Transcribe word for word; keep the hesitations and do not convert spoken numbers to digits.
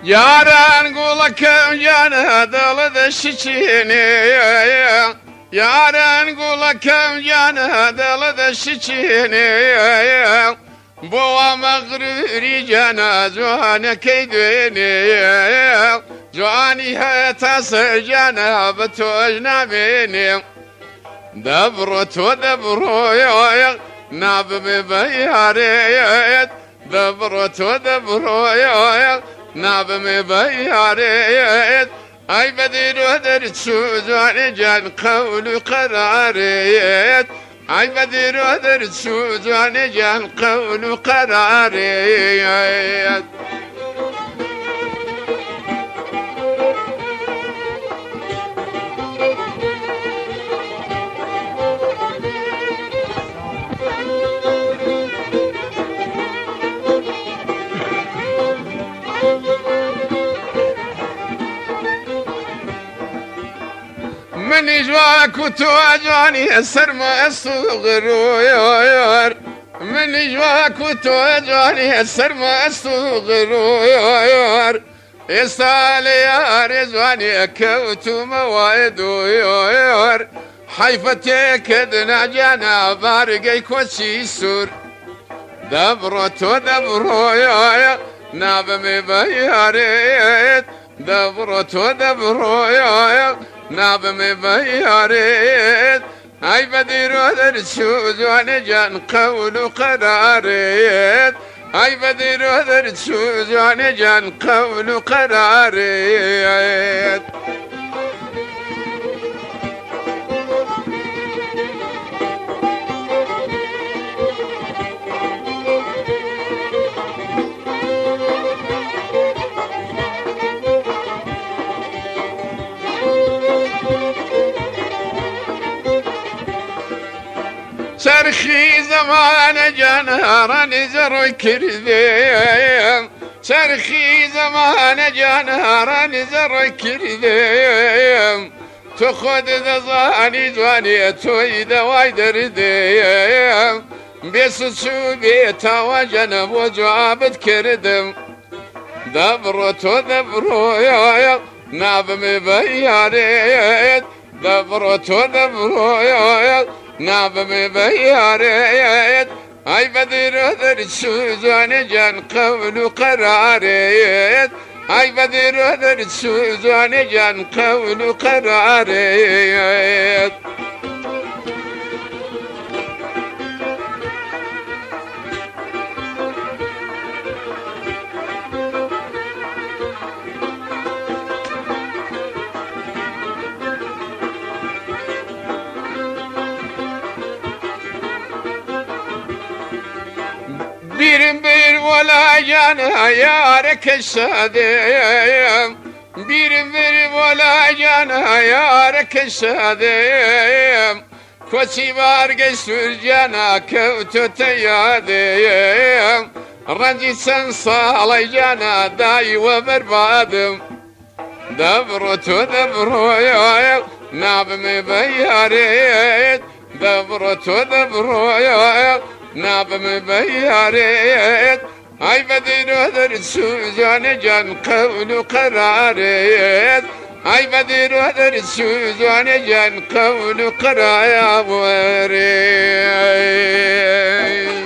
Yaran kulakım yana dalı şiçini Yaran kulakım yana dalı şiçini Boğa mağruri cana zuhane keydini Zuhani hayatası cana betojna beni Dabro to dabro ya nabme bayariyet Dabro to dabro ya nabme bayariyet Ay bedir öder suzan can kavlu karariyet Ay bedir öder suzan can kavlu karariyet من جواك وتواجعني السر ما الصغر ويار من جواك وتواجعني السر ما الصغر ويار يسال يا رزواني أكوت مواعيد ويار حيفتك دنا جانا بارقي كوشي سور دبرت ودبرو يا نابمي بياريت دبرت ودبرو يا نابمي بياريت اي بدير ودر سوزوان جان قول قراريت اي بدير ودر سوزوان جان قول قراريت سرخي زمان جنهارا نزر كرديم سرخي زمان جنهارا نزر كرديم تخد دزاني زواني توي دواي درديم بيسسو بيتا وجنب وجوابت كردم دبرو تو دبرو يا نابمي بياريت دبرو تو دبرو يا نابمي بياريت اي بدر ادر سوزان جان قول قراريت اي بدر ادر سوزان جان قول قراريت بيرم بير ولا جانا يارك الساديم بيرم بير ولا جانا يارك الساديم كوسي بارق سرجانا كوتو تياديم رنجي سنصالي جانا داي وبربادم دبرتو دبرو يا نابمي بياريت دبرتو دبرو يا نابمي بياريت اي بدير ودر سوزان جان قول قراريت اي بدير ودر سوزان جان قول قراريت